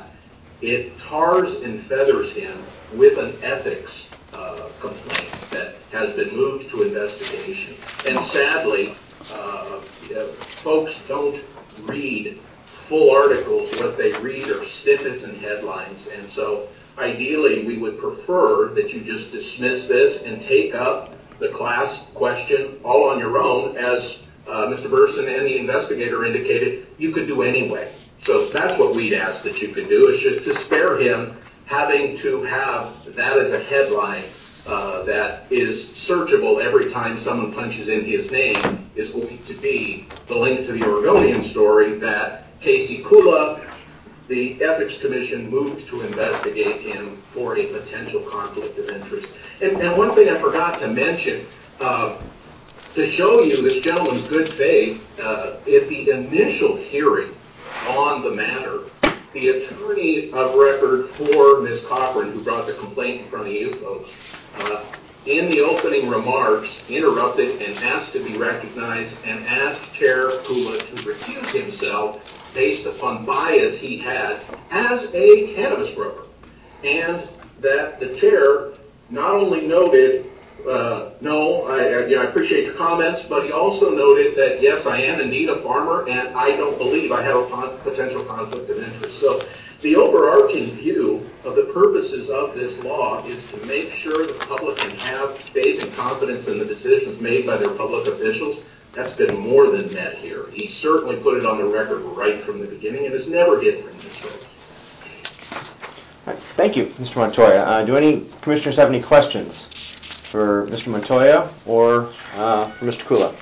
It tars and feathers him with an ethics uh, complaint that has been moved to investigation. And sadly, uh, folks don't read full articles. What they read are snippets and headlines. And so ideally, we would prefer that you just dismiss this and take up the class question all on your own. As uh, Mister Burson and the investigator indicated, you could do anyway. So that's what we'd ask that you could do, is just to spare him having to have that as a headline uh, that is searchable every time someone punches in his name, is going to be the link to the Oregonian story that Casey Kula, the Ethics Commission, moved to investigate him for a potential conflict of interest. And, and one thing I forgot to mention, uh, to show you this gentleman's good faith, uh, at the initial hearing on the matter, the attorney of record for Miz Cochran, who brought the complaint in front of you folks, uh, in the opening remarks, interrupted and asked to be recognized and asked Chair Kula to recuse himself based upon bias he had as a cannabis grower. And that the chair not only noted, uh, no, I, I, you know, I appreciate your comments, but he also noted that, yes, I am indeed a farmer, and I don't believe I have a con- potential conflict of interest. So the overarching view of the purposes of this law is to make sure the public can have faith and confidence in the decisions made by their public officials. That's been more than met here. He certainly put it on the record right from the beginning and has never hid from this folks. Right. Thank you, Mister Montoya. Uh, do any commissioners have any questions for Mister Montoya or uh, for Mister Kula?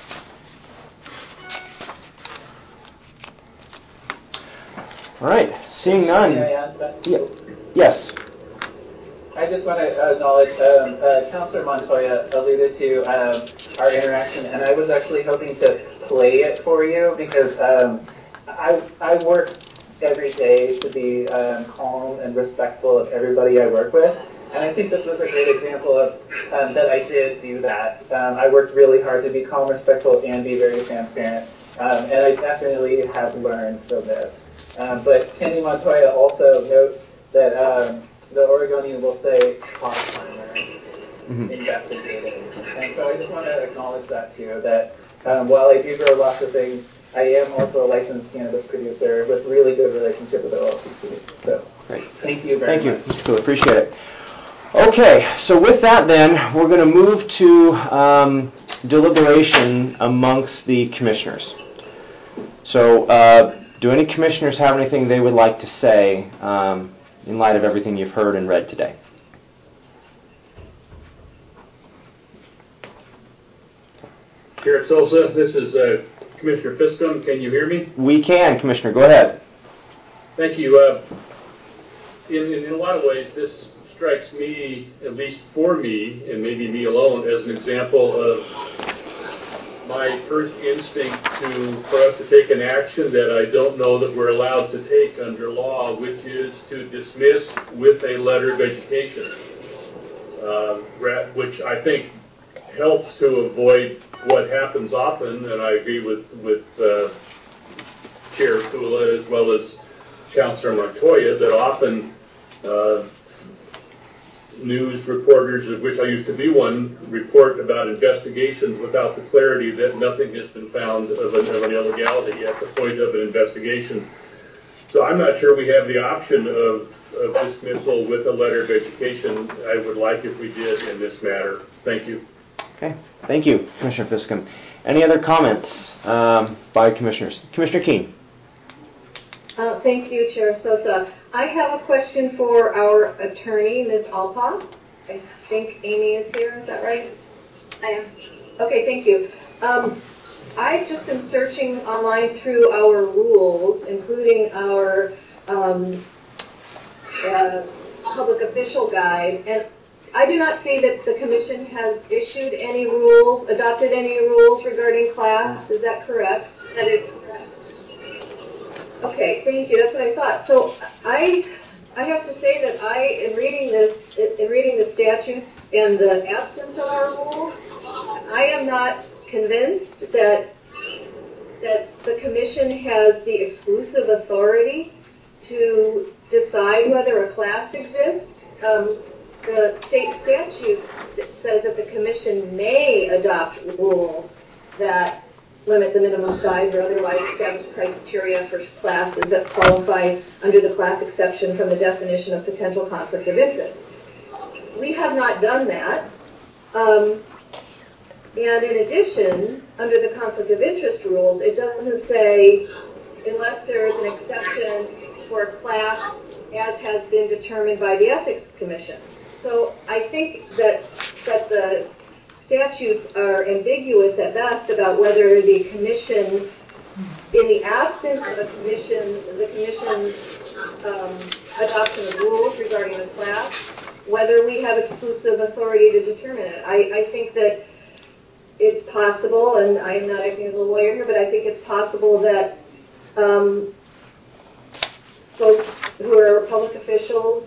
All right. Seeing none. Yeah. Yes. I just want to acknowledge um, uh, Councilor Montoya alluded to um, our interaction, and I was actually hoping to play it for you because um, I, I work every day to be um, calm and respectful of everybody I work with, and I think this was a great example of um, that I did do that. Um, I worked really hard to be calm, respectful, and be very transparent, um, and I definitely have learned from this. Um, but Kenny Montoya also notes that um, the Oregonian will say part-timer mm-hmm. investigating. And so I just want to acknowledge that too, that um, while I do grow lots of things, I am also a licensed cannabis producer with really good relationship with the O L C C. So Great. Thank you very Thank much. Thank you, Mister Cool. Appreciate it. Okay, so with that then, we're going to move to um, deliberation amongst the commissioners. So uh, do any commissioners have anything they would like to say um, in light of everything you've heard and read today? Sheriff Sosa, this is uh, Commissioner Fiscum. Can you hear me? We can, Commissioner. Go ahead. Thank you. Uh, in, in, in a lot of ways, this strikes me, at least for me, and maybe me alone, as an example of my first instinct to for us to take an action that I don't know that we're allowed to take under law, which is to dismiss with a letter of education, uh, which I think helps to avoid what happens often, and I agree with, with uh, Chair Kula as well as Councilor Montoya, that often uh, news reporters, of which I used to be one, report about investigations without the clarity that nothing has been found of an, of an illegality at the point of an investigation. So I'm not sure we have the option of, of dismissal with a letter of education. I would like if we did in this matter. Thank you. Okay, thank you, Commissioner Fiscom. Any other comments um, by commissioners? Commissioner Keene. Uh, thank you, Chair Sosa. I have a question for our attorney, Miz Alpa. I think Amy is here, is that right? I am. Okay, thank you. Um, I've just been searching online through our rules, including our um, uh, public official guide, and I do not see that the Commission has issued any rules, adopted any rules regarding class. Is that correct? That is correct. Okay, thank you. That's what I thought. So I, I have to say that I, in reading this, in reading the statutes and the absence of our rules, I am not convinced that that the Commission has the exclusive authority to decide whether a class exists. Um, the state statute says that the Commission may adopt rules that limit the minimum size or otherwise establish criteria for classes that qualify under the class exception from the definition of potential conflict of interest. We have not done that. Um, and in addition, under the conflict of interest rules, it doesn't say unless there is an exception for a class as has been determined by the Ethics Commission. So I think that that the statutes are ambiguous at best about whether the Commission, in the absence of a Commission, the Commission's um, adoption of rules regarding the class, whether we have exclusive authority to determine it. I, I think that it's possible, and I'm not acting as a lawyer here, but I think it's possible that um, folks who are public officials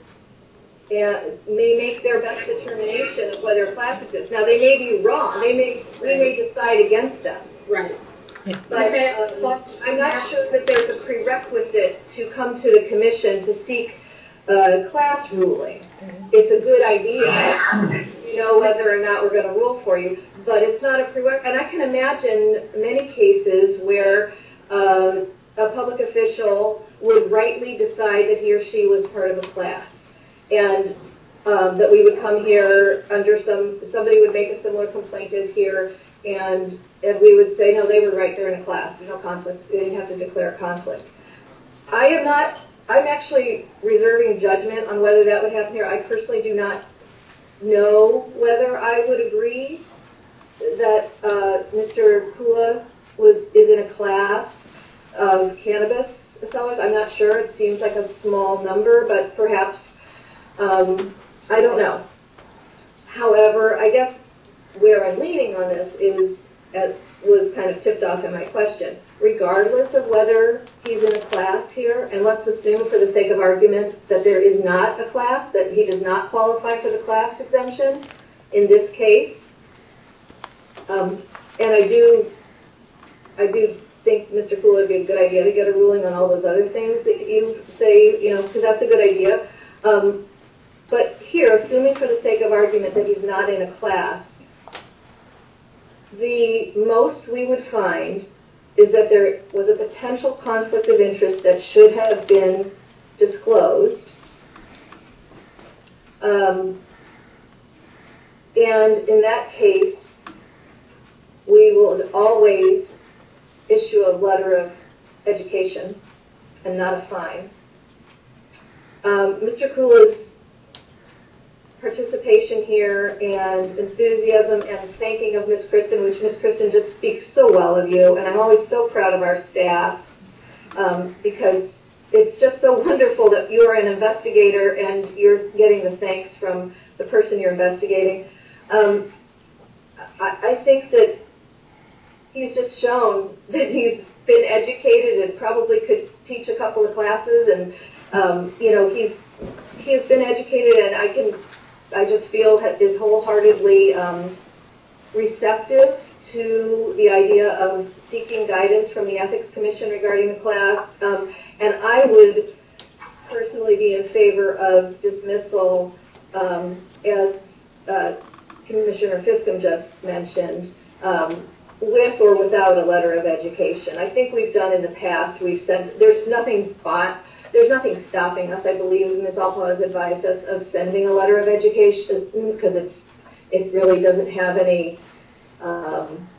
and may make their best determination of whether a class exists. Now, they may be wrong. They may we may decide against them. Right. But um, I'm not sure that there's a prerequisite to come to the Commission to seek uh, class ruling. It's a good idea, you know, whether or not we're going to rule for you, but it's not a prerequisite. And I can imagine many cases where uh, a public official would rightly decide that he or she was part of a class. And um, that we would come here under some, somebody would make a similar complaint as here, and and we would say, no, they were right, they're in a class, there's no conflict, they didn't have to declare a conflict. I am not, I'm actually reserving judgment on whether that would happen here. I personally do not know whether I would agree that uh, Mister Kula was, is in a class of cannabis sellers. I'm not sure, it seems like a small number, but perhaps Um, I don't know. However, I guess where I'm leaning on this is, as was kind of tipped off in my question, regardless of whether he's in a class here, and let's assume for the sake of argument that there is not a class, that he does not qualify for the class exemption in this case, um, and I do, I do think Mister Kula would be a good idea to get a ruling on all those other things that you say, you know, because that's a good idea. Um, But here, assuming for the sake of argument that he's not in a class, the most we would find is that there was a potential conflict of interest that should have been disclosed. Um, and in that case, we will always issue a letter of education and not a fine. Um, Mister Kula's participation here and enthusiasm and thanking of Miz Kristen, which Miz Kristen just speaks so well of you, and I'm always so proud of our staff um, because it's just so wonderful that you're an investigator and you're getting the thanks from the person you're investigating. Um, I, I think that he's just shown that he's been educated and probably could teach a couple of classes, and um, you know, he's he has been educated, and I can I just feel is wholeheartedly um, receptive to the idea of seeking guidance from the Ethics Commission regarding the class, um, and I would personally be in favor of dismissal, um, as uh, Commissioner Fiscom just mentioned, um, with or without a letter of education. I think we've done in the past, we've sent, there's nothing but, there's nothing stopping us, I believe Miz Alpo has advised us of sending a letter of education, because it's, it really doesn't have any, um,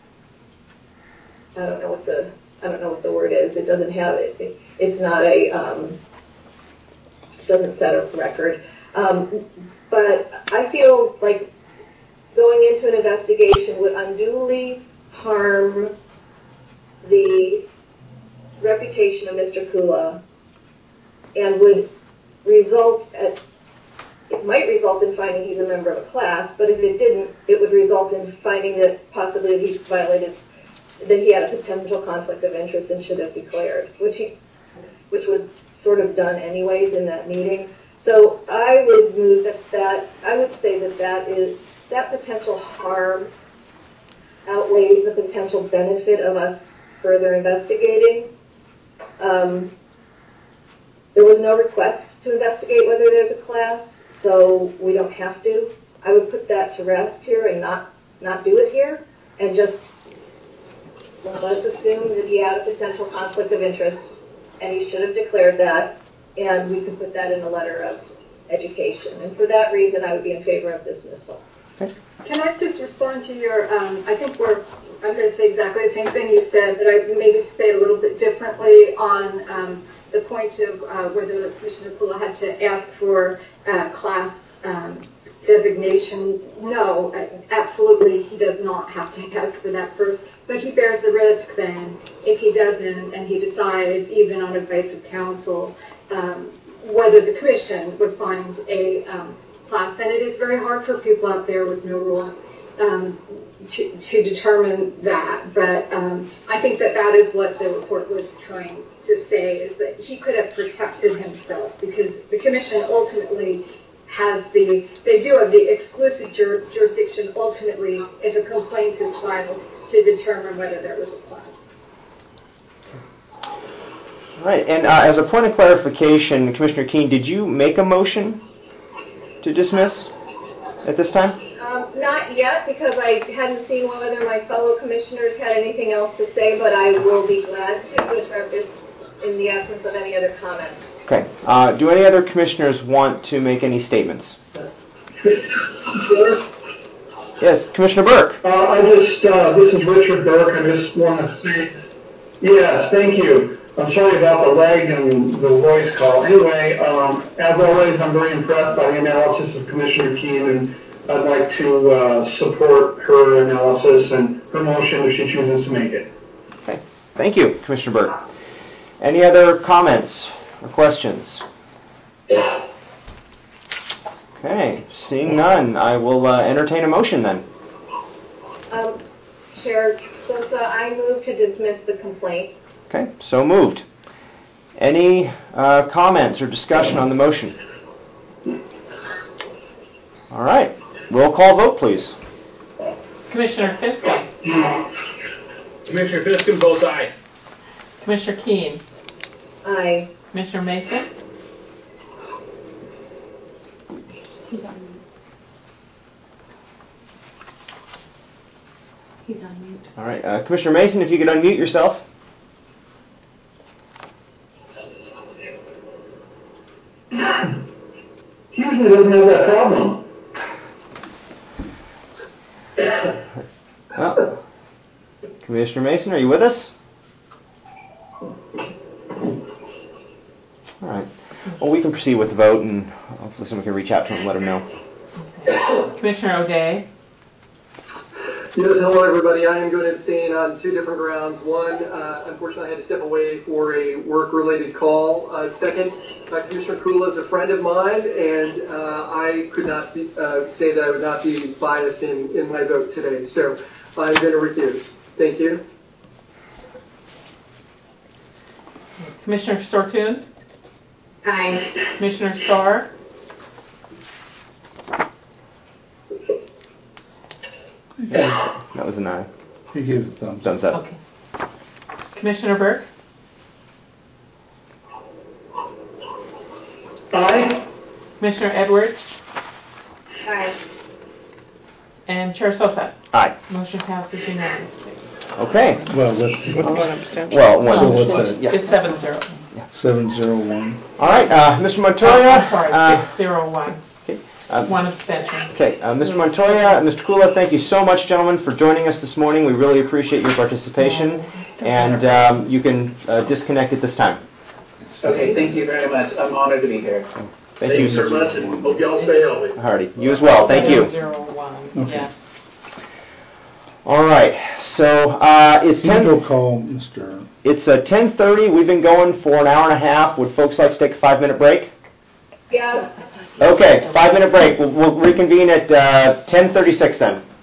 I don't know what the, I don't know what the word is, it doesn't have, it, it it's not a, um, doesn't set a record. Um, but I feel like going into an investigation would unduly harm the reputation of Mister Kula and would result at, it might result in finding he's a member of a class, but if it didn't, it would result in finding that possibly he's violated, that he had a potential conflict of interest and should have declared, which he, which was sort of done anyways in that meeting. So I would move that, that I would say that that is, that potential harm outweighs the potential benefit of us further investigating. Um, there was no request to investigate whether there's a class, so we don't have to. I would put that to rest here and not, not do it here, and just let's assume that he had a potential conflict of interest and he should have declared that, and we could put that in a letter of education. And for that reason, I would be in favor of dismissal. Can I just respond to your, um, I think we're, I'm going to say exactly the same thing you said, but I maybe say it a little bit differently on um, the point of uh, whether Commissioner Kula had to ask for uh, class um, designation. No, absolutely he does not have to ask for that first, but he bears the risk then if he doesn't and he decides, even on advice of counsel, um, whether the commission would find a um, class. And it is very hard for people out there with no rule um, to, to determine that. But um, I think that that is what the report was trying to say, is that he could have protected himself, because the commission ultimately has the, they do have the exclusive jur- jurisdiction ultimately if a complaint is filed to determine whether there was a class. Right, and uh, as a point of clarification, Commissioner Keene, did you make a motion to dismiss at this time? Um, not yet, because I hadn't seen whether my fellow commissioners had anything else to say, but I will be glad to if, if in the absence of any other comments. Okay. Uh, do any other commissioners want to make any statements? Yes, Commissioner Burke. Uh, I just, uh, this is Richard Burke. I just want to say, yes, thank you. I'm sorry about the lag and the voice call. Anyway, um, as always, I'm very impressed by the analysis of Commissioner Keene, and I'd like to uh, support her analysis and her motion if she chooses to make it. Okay. Thank you, Commissioner Burke. Any other comments or questions? Okay. Seeing none, I will uh, entertain a motion then. Um, Chair Sosa, I move to dismiss the complaint. Okay, so moved. Any uh, comments or discussion on the motion? All right. Roll call vote, please. Commissioner Fiscom. Commissioner Fiscom votes aye. Commissioner Keene. Aye. Commissioner Mason. He's on mute. He's on mute. All right. Uh, Commissioner Mason, if you could unmute yourself. Usually doesn't have that problem. Well, Commissioner Mason, are you with us? All right. Well, we can proceed with the vote, and hopefully someone can reach out to him and let him know. Commissioner O'Day. Yes, hello everybody. I am going to abstain on two different grounds. One, uh, unfortunately, I had to step away for a work-related call. Uh, second, uh, Commissioner Kula is a friend of mine, and uh, I could not be, uh, say that I would not be biased in, in my vote today. So I'm going to recuse. Thank you. Commissioner Sortune? Aye. Commissioner Starr? That was an aye. He gave it a thumbs Thumbs up. Okay. Commissioner Burke? Aye. Commissioner Edwards? Aye. And Chair Sosa? Aye. Motion passes unanimously. Okay. Well, with, With one abstention. Well, one. So what's that? Yeah. It's seven zero. seven zero one. All right, uh, Mister Oh, Montoya. I'm sorry, uh, six zero one. okay. Um, One abstention. Okay, uh, Mister Montoya, Mister Kula, thank you so much, gentlemen, for joining us this morning. We really appreciate your participation, and um, you can uh, disconnect at this time. Okay, thank you very much. I'm honored to be here. Thank, Thank you, you very much, and hope you all stay healthy. Hardy. You as well. Thank you. seven zero one, Okay. yes. All right, so uh, it's Can ten. you go call Mister It's uh, ten thirty. We've been going for an hour and a half. Would folks like to take a five-minute break? Yeah. Okay, five-minute break. We'll, we'll reconvene at uh, ten thirty-six then.